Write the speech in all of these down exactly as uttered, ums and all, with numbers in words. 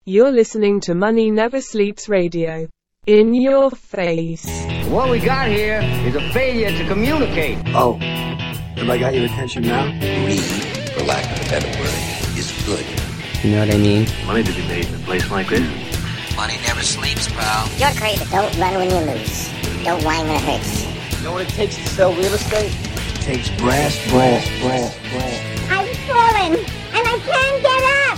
You're listening to Money Never Sleeps Radio. In your face. What we got here is a failure to communicate. Oh, have I got your attention now? Greed, for lack of a better word, is good. You know what I mean? Money to be made in a place like this. Money never sleeps, pal. You're crazy. Don't run when you lose. Don't whine when it hurts. You know what it takes to sell real estate? It takes brass, brass, brass, brass. I've fallen, and I can't get up.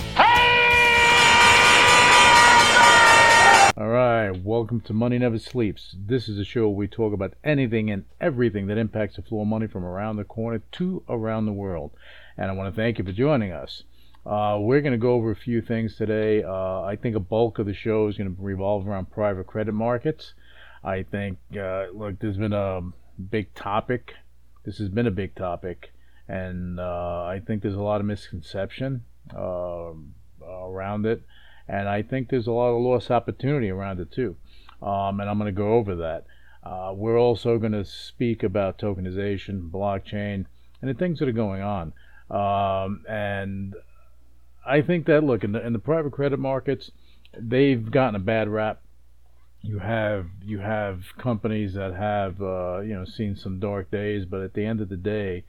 All right, welcome to Money Never Sleeps. This is a show where we talk about anything and everything that impacts the flow of money from around the corner to around the world. And I want to thank you for joining us. Uh, we're going to go over a few things today. Uh, I think a bulk of the show is going to revolve around private credit markets. I think, uh, look, there's been a big topic. This has been a big topic. And uh, I think there's a lot of misconception uh, around it. And I think there's a lot of lost opportunity around it too. Um, and I'm going to go over that. Uh, we're also going to speak about tokenization, blockchain, and the things that are going on. Um, and I think that, look, in the, in the private credit markets, they've gotten a bad rap. You have you have companies that have uh, you know seen some dark days, but at the end of the day,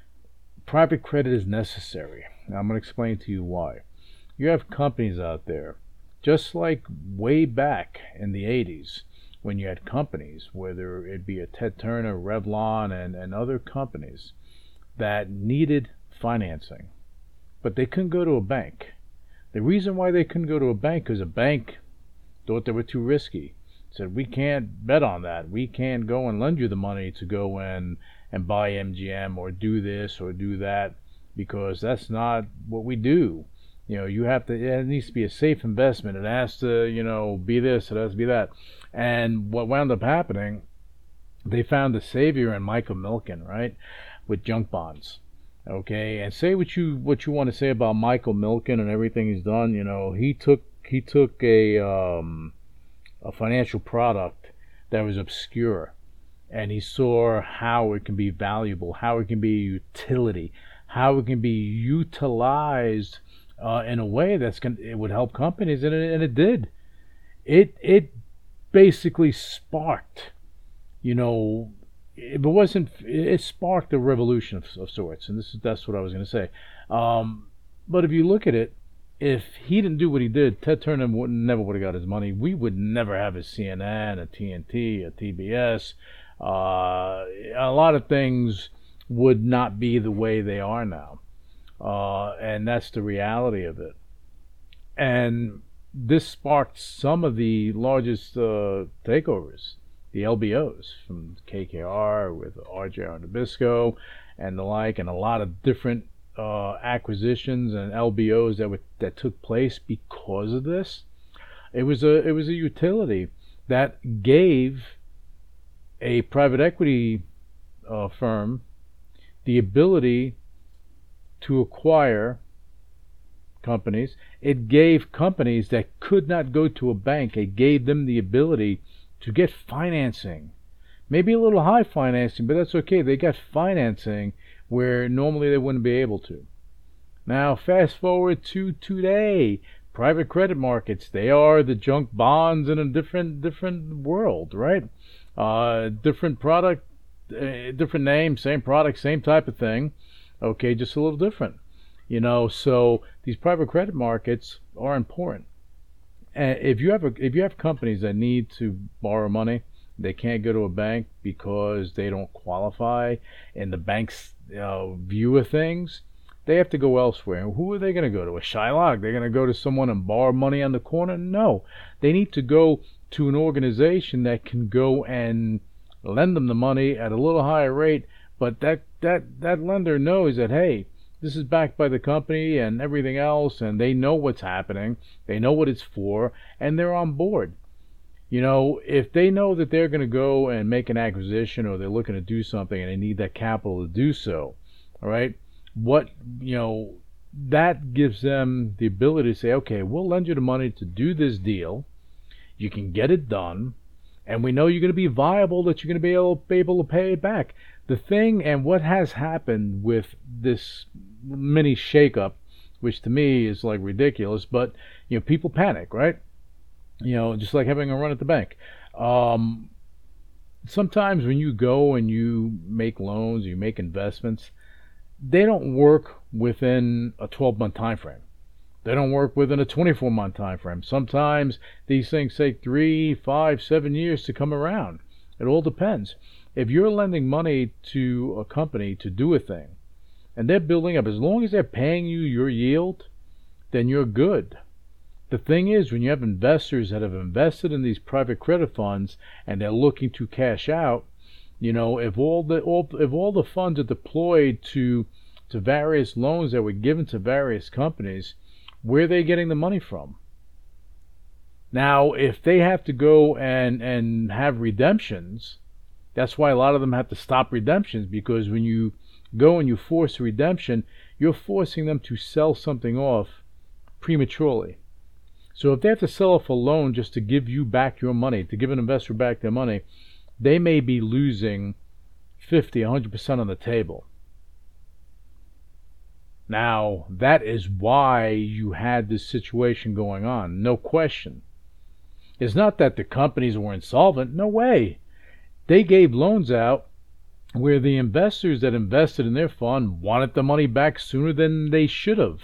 private credit is necessary. Now, I'm going to explain to you why. You have companies out there, just like way back in the eighties, when you had companies, whether it be a Ted Turner, Revlon, and, and other companies that needed financing, but they couldn't go to a bank. The reason why they couldn't go to a bank is a bank thought they were too risky. Said, we can't bet on that. We can't go and lend you the money to go in and buy M G M or do this or do that, because that's not what we do. You know, you have to, it needs to be a safe investment. It has to, you know, be this, it has to be that. And what wound up happening, they found the savior in Michael Milken, right, with junk bonds. Okay, and say what you what you want to say about Michael Milken and everything he's done. You know, he took he took a um, a financial product that was obscure, and he saw how it can be valuable, how it can be a utility, how it can be utilized Uh, in a way that's going it would help companies, and it, and it did. It it basically sparked, you know, it wasn't. It sparked a revolution of, of sorts, and this is that's what I was going to say. Um, but if you look at it, if he didn't do what he did, Ted Turner would never would have got his money. We would never have a C N N, a T N T, a T B S. Uh, a lot of things would not be the way they are now. Uh, and that's the reality of it. And this sparked some of the largest uh, takeovers, the L B Os, from K K R with R J R Nabisco and the like, and a lot of different uh, acquisitions and L B Os that were, that took place because of this. It was a it was a utility that gave a private equity uh, firm the ability to acquire companies. It gave companies that could not go to a bank, it gave them the ability to get financing. Maybe a little high financing, but that's okay. They got financing where normally they wouldn't be able to. Now, fast forward to today. Private credit markets, they are the junk bonds in a different different world, right? Uh, different product, uh, different name, same product, same type of thing. Okay, just a little different, you know. So these private credit markets are important. And if you have a, if you have companies that need to borrow money, they can't go to a bank because they don't qualify in the bank's uh, view of things. They have to go elsewhere. And who are they going to go to? A Shylock? They're going to go to someone and borrow money on the corner? No, they need to go to an organization that can go and lend them the money at a little higher rate. But that, that, that lender knows that, hey, this is backed by the company and everything else, and they know what's happening, they know what it's for, and they're on board. You know, if they know that they're going to go and make an acquisition, or they're looking to do something and they need that capital to do so, all right, what, you know, that gives them the ability to say, okay, we'll lend you the money to do this deal, you can get it done, and we know you're going to be viable, that you're going to be able, be able to pay it back. The thing, and what has happened with this mini shakeup which to me is like ridiculous. But you know, people panic, right? You know, just like having a run at the bank. Um, sometimes when you go and you make loans, you make investments, they don't work within a twelve-month time frame. They don't work within a twenty-four month time frame. Sometimes these things take three, five, seven years to come around. It all depends. If you're lending money to a company to do a thing, and they're building up, as long as they're paying you your yield, then you're good. The thing is, when you have investors that have invested in these private credit funds and they're looking to cash out, you know, if all the all, if all the funds are deployed to to various loans that were given to various companies, where are they getting the money from? Now, if they have to go and and have redemptions, that's why a lot of them have to stop redemptions, because when you go and you force a redemption, you're forcing them to sell something off prematurely. So if they have to sell off a loan just to give you back your money, to give an investor back their money, they may be losing fifty, one hundred percent on the table. Now, that is why you had this situation going on, no question. It's not that the companies were insolvent, no way. They gave loans out where the investors that invested in their fund wanted the money back sooner than they should have.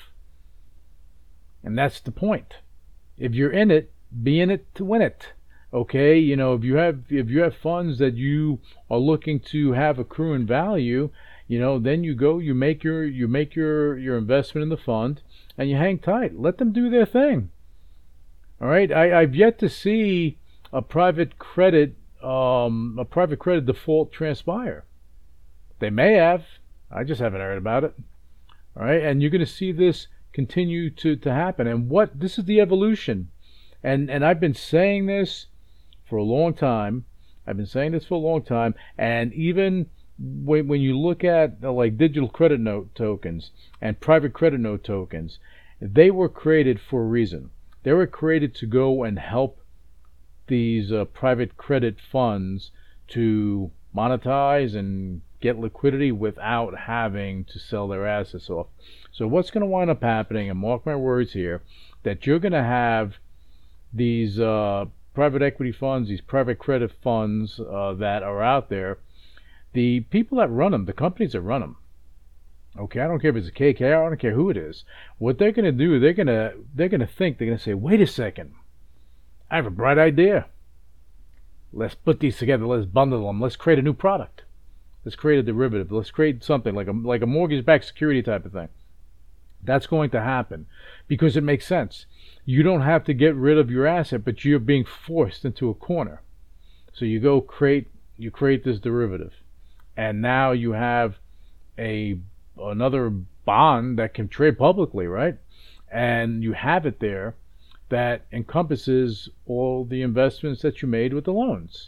And that's the point. If you're in it, be in it to win it. Okay, you know, if you have if you have funds that you are looking to have accruing value, you know, then you go, you make your you make your your investment in the fund, and you hang tight. Let them do their thing. All right, I, I've yet to see a private credit um, a private credit default transpire. They may have. I just haven't heard about it. All right, and you're going to see this continue to, to happen. And what this is the evolution. And and I've been saying this for a long time. I've been saying this for a long time. And even when when you look at uh, like digital credit note tokens and private credit note tokens, they were created for a reason. They were created to go and help these uh, private credit funds to monetize and get liquidity without having to sell their assets off. So what's going to wind up happening, and mark my words here, that you're going to have these uh, private equity funds, these private credit funds uh, that are out there, the people that run them, the companies that run them, okay, I don't care if it's a K K R, I don't care who it is, what they're going to do, they're going to they're going to think, they're going to say, wait a second, I have a bright idea. Let's put these together, let's bundle them, let's create a new product. Let's create a derivative. Let's create something like a like a mortgage-backed security type of thing. That's going to happen because it makes sense. You don't have to get rid of your asset, but you're being forced into a corner. So you go create you create this derivative, and now you have a another bond that can trade publicly, right? And you have it there that encompasses all the investments that you made with the loans.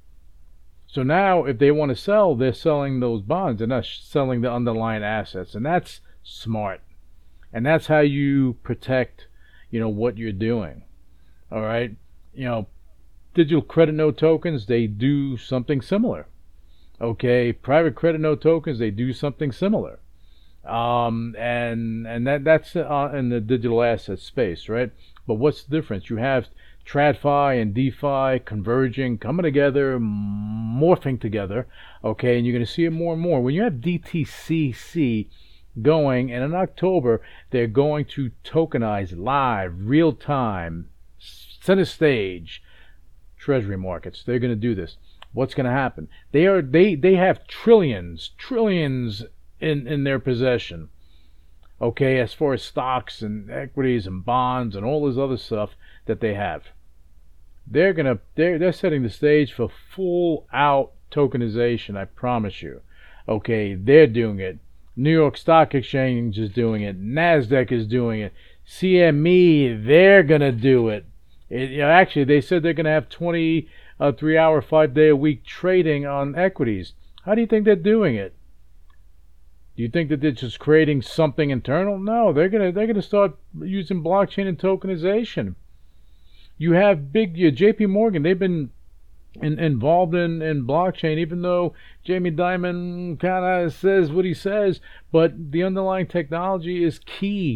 So now if they want to sell, they're selling those bonds. They're not selling the underlying assets. And that's smart. And that's how you protect, you know, what you're doing. All right? You know, digital credit note tokens, they do something similar. Okay? Private credit note tokens, they do something similar. Um, and and that that's uh, in the digital asset space, right? But what's the difference? You have TradFi and DeFi converging, coming together, morphing together, okay, and you're going to see it more and more. When you have D T C C going, and in October, they're going to tokenize live, real-time, center stage treasury markets. They're going to do this. What's going to happen? They are they they have trillions, trillions in, in their possession, okay, as far as stocks and equities and bonds and all this other stuff that they have. They're gonna they're they're setting the stage for full out tokenization, I promise you. Okay, they're doing it. New York Stock Exchange is doing it. NASDAQ is doing it. C M E, they're gonna do it. it you know, actually, they said they're gonna have twenty-three hour, five day a week trading on equities. How do you think they're doing it? Do you think that they're just creating something internal? No, they're gonna they're gonna start using blockchain and tokenization. You have big uh, J P Morgan. They've been in, involved in, in blockchain, even though Jamie Dimon kind of says what he says. But the underlying technology is key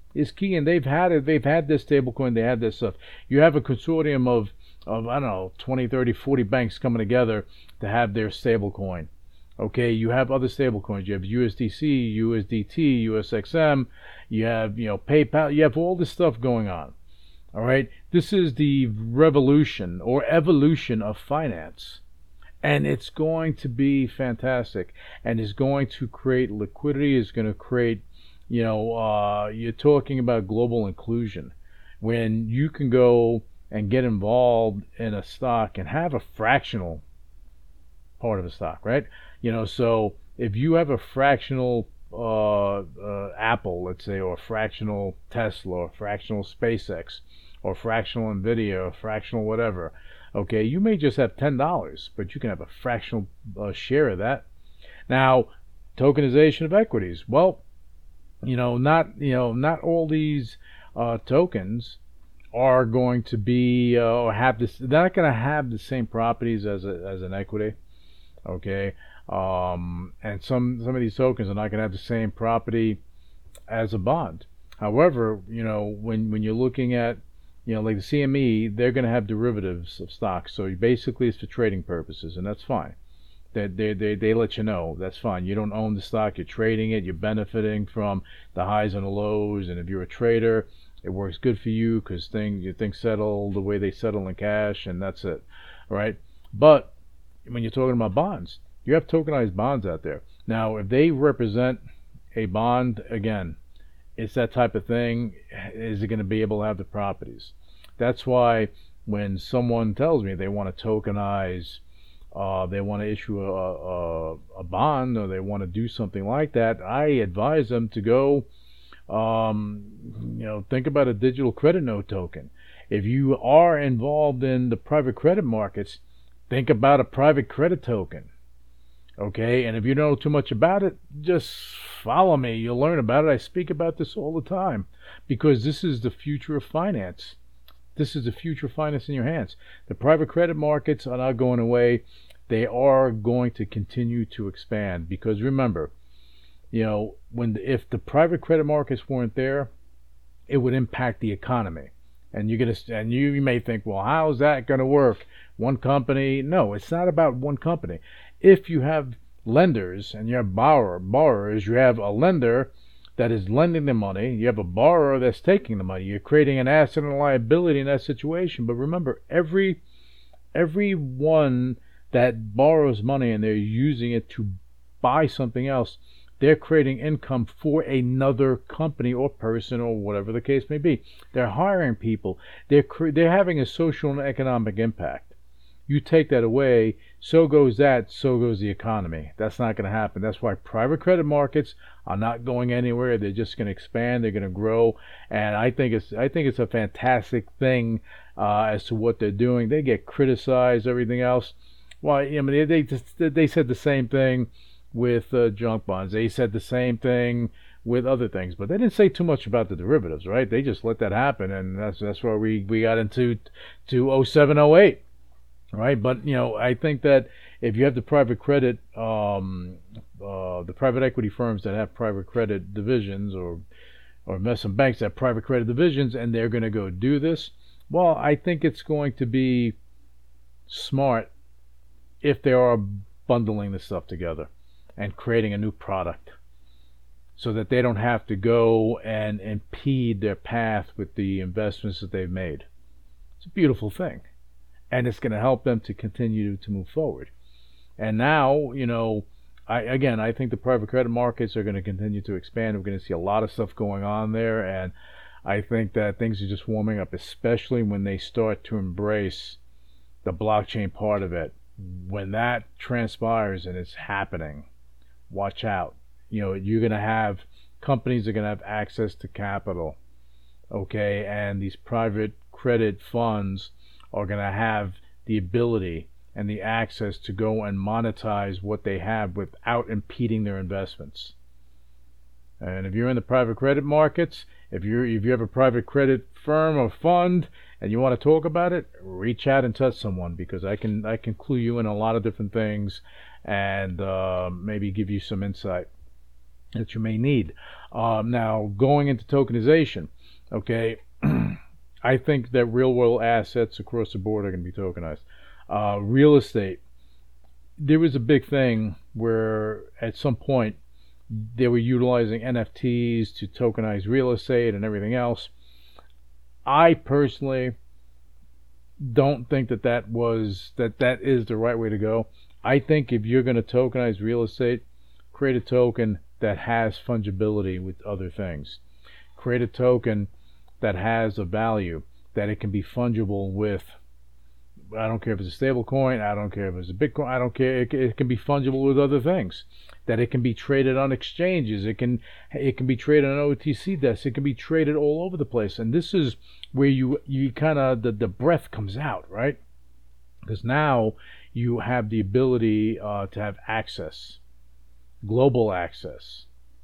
is key, and they've had it. They've had this stablecoin. They had this stuff. You have a consortium of of I don't know, twenty, thirty, forty banks coming together to have their stablecoin. Okay, you have other stablecoins. You have U S D C, U S D T, U S X M. You have, you know, PayPal. You have all this stuff going on. All right, this is the revolution or evolution of finance, and it's going to be fantastic, and it's going to create liquidity. It's going to create, you know, uh, you're talking about global inclusion when you can go and get involved in a stock and have a fractional part of a stock, right? You know, so if you have a fractional uh, uh, Apple, let's say, or a fractional Tesla, or fractional SpaceX, or fractional Nvidia, or fractional whatever, okay, you may just have ten dollars, but you can have a fractional uh, share of that. Now, tokenization of equities. Well, you know, not you know, not all these uh, tokens are going to be uh, or have this. They're not going to have the same properties as a, as an equity. Okay, um, and some some of these tokens are not going to have the same property as a bond. However, you know, when when you're looking at, you know, like the C M E, they're going to have derivatives of stocks. So basically, it's for trading purposes, and that's fine. They they they they let you know that's fine. You don't own the stock, you're trading it, you're benefiting from the highs and the lows, and if you're a trader, it works good for you because things you things settle the way they settle in cash, and that's it, right? But when you're talking about bonds, you have tokenized bonds out there. Now, if they represent a bond, again, it's that type of thing. Is it going to be able to have the properties? That's why when someone tells me they want to tokenize, uh, they want to issue a, a, a bond, or they want to do something like that, I advise them to go, um, you know, think about a digital credit note token. If you are involved in the private credit markets, think about a private credit token. Okay, and if you don't know too much about it, just follow me. You'll learn about it. I speak about this all the time because this is the future of finance. This is the future of finance in your hands. The private credit markets are not going away. They are going to continue to expand because remember, you know, when if the private credit markets weren't there, it would impact the economy. And you're gonna and you may think, well, how's that going to work? One company? No, it's not about one company. If you have lenders and you have borrower borrowers, you have a lender that is lending the money. You have a borrower that's taking the money. You're creating an asset and a liability in that situation. But remember, every everyone that borrows money and they're using it to buy something else, they're creating income for another company or person or whatever the case may be. They're hiring people. They're cre- they're having a social and economic impact. You take that away, so goes that, so goes the economy. That's not going to happen. That's why private credit markets are not going anywhere. They're just going to expand. They're going to grow, and I think it's I think it's a fantastic thing uh, as to what they're doing. They get criticized, everything else. Well, I mean, they they, they said the same thing with uh, junk bonds. They said the same thing with other things, but they didn't say too much about the derivatives, right? They just let that happen, and that's that's where we we got into to oh seven oh eight. Right, but you know, I think that if you have the private credit, um, uh, the private equity firms that have private credit divisions, or or investment banks that have private credit divisions, and they're going to go do this, well, I think it's going to be smart if they are bundling this stuff together and creating a new product, so that they don't have to go and impede their path with the investments that they've made. It's a beautiful thing. And it's going to help them to continue to move forward. And now, you know, I again, I think the private credit markets are going to continue to expand. We're going to see a lot of stuff going on there. And I think that things are just warming up, especially when they start to embrace the blockchain part of it. When that transpires and it's happening, watch out. You know, you're going to have companies are going to have access to capital. Okay, and these private credit funds are going to have the ability and the access to go and monetize what they have without impeding their investments. And if you're in the private credit markets, if you if you have a private credit firm or fund and you want to talk about it, reach out and touch someone, because I can I can clue you in a lot of different things and uh, maybe give you some insight. that you may need. Um, now, going into tokenization, okay, I think that real world assets across the board are going to be tokenized. Uh, real estate, there was a big thing where at some point they were utilizing N F Ts to tokenize real estate and everything else. I personally don't think that that was that that is the right way to go. I think if you're going to tokenize real estate, create a token that has fungibility with other things. Create a token that has a value, that it can be fungible with. I don't care if it's a stable coin, I don't care if it's a Bitcoin, I don't care, it, it can be fungible with other things. That it can be traded on exchanges, it can it can be traded on O T C desks, it can be traded all over the place. And this is where you you kind of, the, the breath comes out, right? Because now you have the ability uh, to have access, global access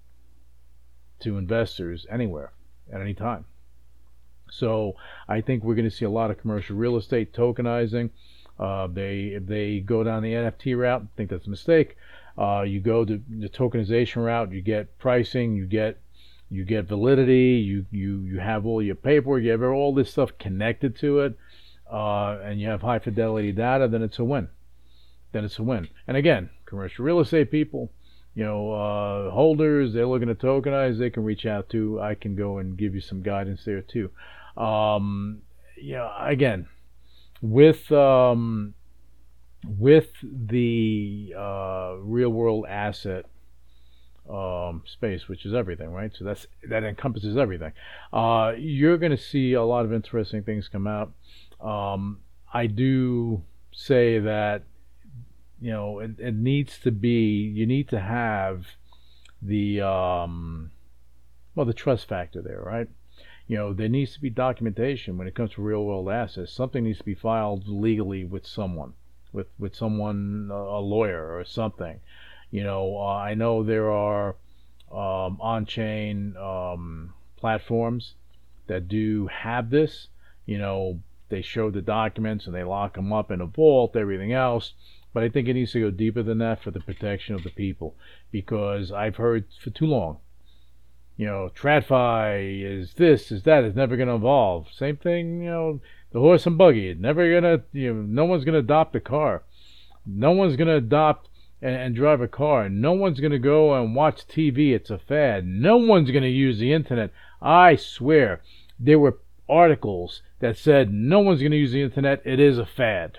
to investors anywhere, at any time. So I think we're going to see a lot of commercial real estate tokenizing. Uh, they if they go down the N F T route, I think that's a mistake. Uh, you go the, the tokenization route, you get pricing, you get you get validity, you you you have all your paperwork, you have all this stuff connected to it, uh, and you have high fidelity data. Then it's a win. Then it's a win. And again, commercial real estate people, you know, uh, holders, they're looking to tokenize, they can reach out to. I can go and give you some guidance there too. Um, you know, again, with um, with the uh, real world asset um, space, which is everything, right? So that's that encompasses everything. Uh, you're going to see a lot of interesting things come out. Um, I do say that, you know, it, it needs to be, you need to have the, um, well, the trust factor there, right? You know, there needs to be documentation when it comes to real world assets. Something needs to be filed legally with someone, with, with someone, a lawyer or something. You know, uh, I know there are um, on-chain um, platforms that do have this. You know, they show the documents and they lock them up in a vault, everything else. But I think it needs to go deeper than that for the protection of the people, because I've heard for too long, you know, TradFi is this, is that, it's never going to evolve. Same thing, you know, the horse and buggy, it's never going to, you know, no one's going to adopt a car. No one's going to adopt and, and drive a car. No one's going to go and watch T V, it's a fad. No one's going to use the internet. I swear, there were articles that said no one's going to use the internet, it is a fad.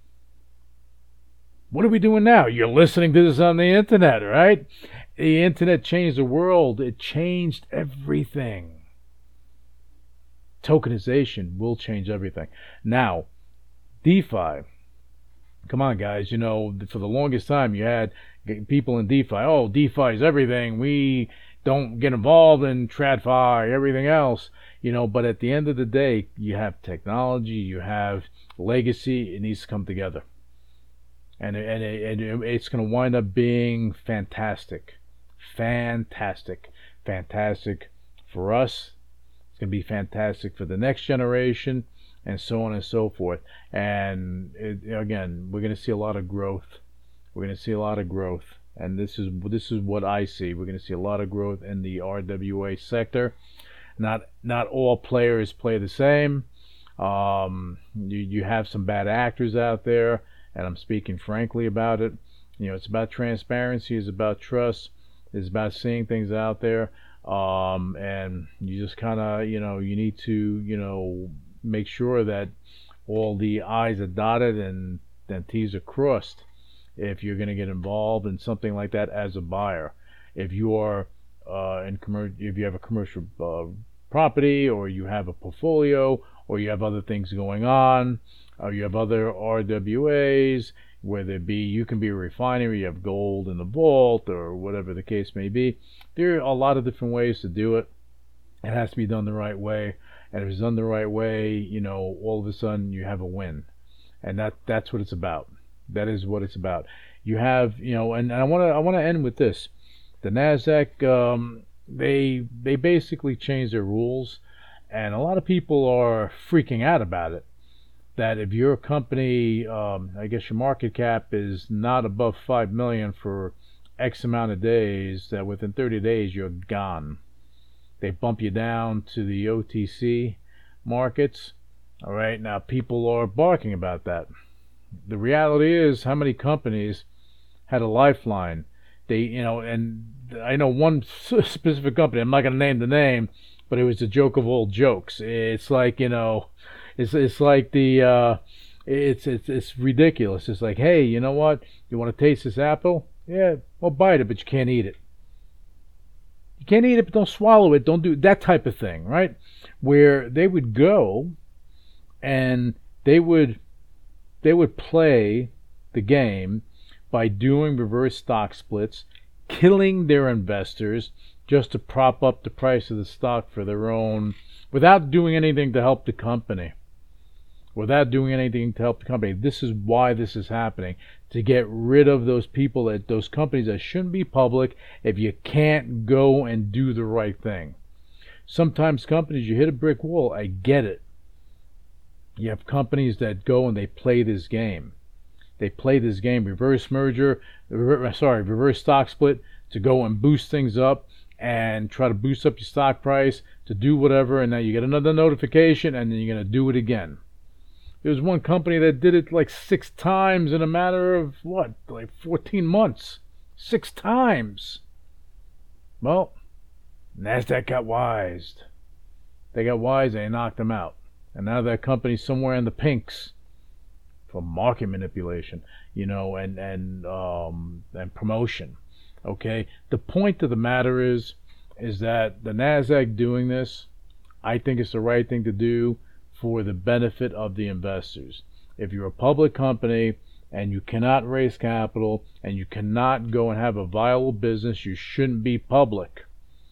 What are we doing now? You're listening to this on the internet, right? The internet changed the world. It changed everything. Tokenization will change everything. Now, DeFi. Come on, guys. You know, for the longest time, you had people in DeFi. Oh, DeFi is everything. We don't get involved in TradFi, everything else. You know, but at the end of the day, you have technology, you have legacy. It needs to come together. And, and, and it's going to wind up being fantastic. Fantastic. Fantastic for us. It's going to be fantastic for the next generation, and so on and so forth. And it, again, we're going to see a lot of growth. We're going to see a lot of growth. And this is this is what I see. We're going to see a lot of growth in the R W A sector. Not not all players play the same. Um, you, you have some bad actors out there. And I'm speaking frankly about it. You know, it's about transparency. It's about trust. It's about seeing things out there. Um, and you just kind of, you know, you need to, you know, make sure that all the I's are dotted and, and T's are crossed if you're going to get involved in something like that as a buyer. If you are uh, in commer- if you have a commercial uh, property, or you have a portfolio, or you have other things going on, or you have other R W As, whether it be, you can be a refinery, you have gold in the vault, or whatever the case may be. There are a lot of different ways to do it. It has to be done the right way. And if it's done the right way, you know, all of a sudden you have a win. And that that's what it's about. That is what it's about. You have, you know, and, and I want to I want to end with this. The NASDAQ, um, they they basically changed their rules, and a lot of people are freaking out about it. That if your company, um, I guess your market cap is not above five million for X amount of days, that within thirty days you're gone. They bump you down to the O T C markets. All right, now people are barking about that. The reality is, how many companies had a lifeline? They, you know, and I know one specific company, I'm not going to name the name, but it was the joke of all jokes. It's like, you know, it's it's like the, uh, it's, it's, it's ridiculous. It's like, hey, you know what? You want to taste this apple? Yeah, well, bite it, but you can't eat it. You can't eat it, but don't swallow it. Don't do that type of thing, right? Where they would go and they would they would play the game by doing reverse stock splits, killing their investors just to prop up the price of the stock for their own, without doing anything to help the company. Without doing anything to help the company. This is why this is happening. To get rid of those people, that those companies that shouldn't be public, if you can't go and do the right thing. Sometimes companies, you hit a brick wall. I get it. You have companies that go and they play this game. They play this game, reverse merger, reverse, sorry, reverse stock split, to go and boost things up and try to boost up your stock price, to do whatever, and now you get another notification and then you're going to do it again. There was one company that did it like six times in a matter of, what, like fourteen months. Six times. Well, NASDAQ got wised. They got wise and they knocked them out. And now that company's somewhere in the pinks for market manipulation, you know, and, and, um, and promotion. Okay? The point of the matter is, is that the NASDAQ doing this, I think it's the right thing to do for the benefit of the investors. If you're a public company and you cannot raise capital and you cannot go and have a viable business, you shouldn't be public.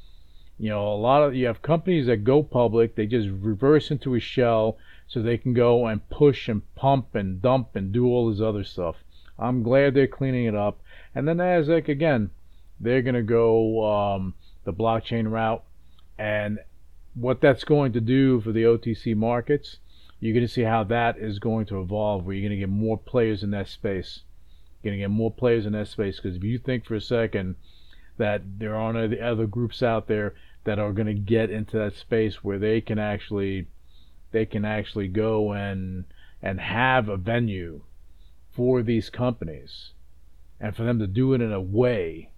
You know, a lot of you have companies that go public, they just reverse into a shell so they can go and push and pump and dump and do all this other stuff. I'm glad they're cleaning it up. And the NASDAQ, again, they're going to go um, the blockchain route. And what that's going to do for the O T C markets, you're going to see how that is going to evolve, where you're going to get more players in that space. You're going to get more players in that space, because if you think for a second that there aren't any other groups out there that are going to get into that space where they can actually they can actually go and and have a venue for these companies, and for them to do it in a way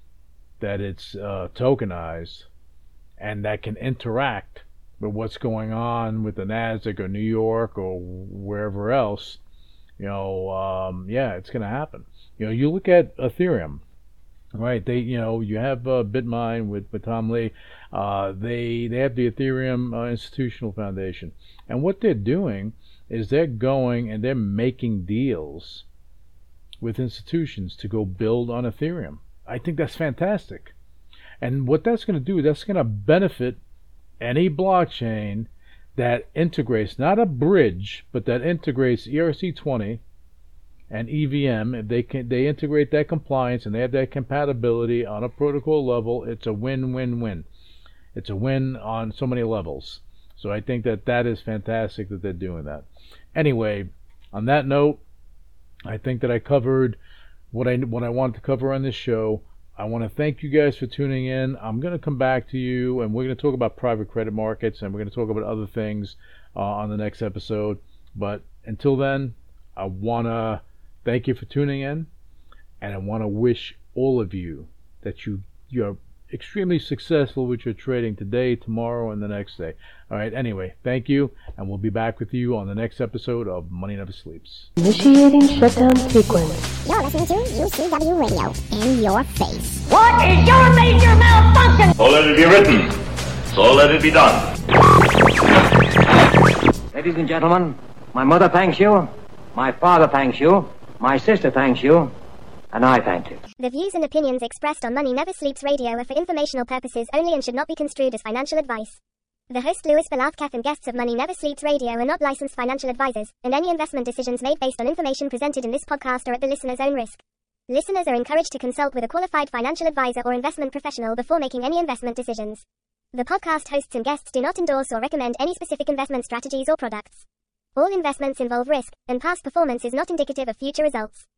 that it's uh, tokenized, and that can interact with what's going on with the NASDAQ or New York or wherever else, you know, um, yeah, it's going to happen. You know, you look at Ethereum, right? They, you know, you have uh, BitMine with, with Tom Lee. Uh, they they have the Ethereum uh, Institutional Foundation, and what they're doing is they're going and they're making deals with institutions to go build on Ethereum. I think that's fantastic. And what that's going to do, that's going to benefit any blockchain that integrates, not a bridge, but that integrates E R C twenty and E V M. If they can, they integrate that compliance and they have that compatibility on a protocol level, it's a win-win-win. It's a win on so many levels. So I think that that is fantastic that they're doing that. Anyway, on that note, I think that I covered what I what I wanted to cover on this show. I want to thank you guys for tuning in. I'm going to come back to you, and we're going to talk about private credit markets, and we're going to talk about other things uh, on the next episode. But until then, I want to thank you for tuning in, and I want to wish all of you that you you're extremely successful with your trading today, tomorrow, and the next day. All right, anyway, thank you, and we'll be back with you on the next episode of Money Never Sleeps. Initiating shutdown sequence. You're listening to U C W Radio. In your face. What is your major malfunction? So let it be written. So let it be done. Ladies and gentlemen, my mother thanks you, my father thanks you, my sister thanks you, and I thank you. The views and opinions expressed on Money Never Sleeps Radio are for informational purposes only and should not be construed as financial advice. The host Louis Belafkath and guests of Money Never Sleeps Radio are not licensed financial advisors, and any investment decisions made based on information presented in this podcast are at the listener's own risk. Listeners are encouraged to consult with a qualified financial advisor or investment professional before making any investment decisions. The podcast hosts and guests do not endorse or recommend any specific investment strategies or products. All investments involve risk, and past performance is not indicative of future results.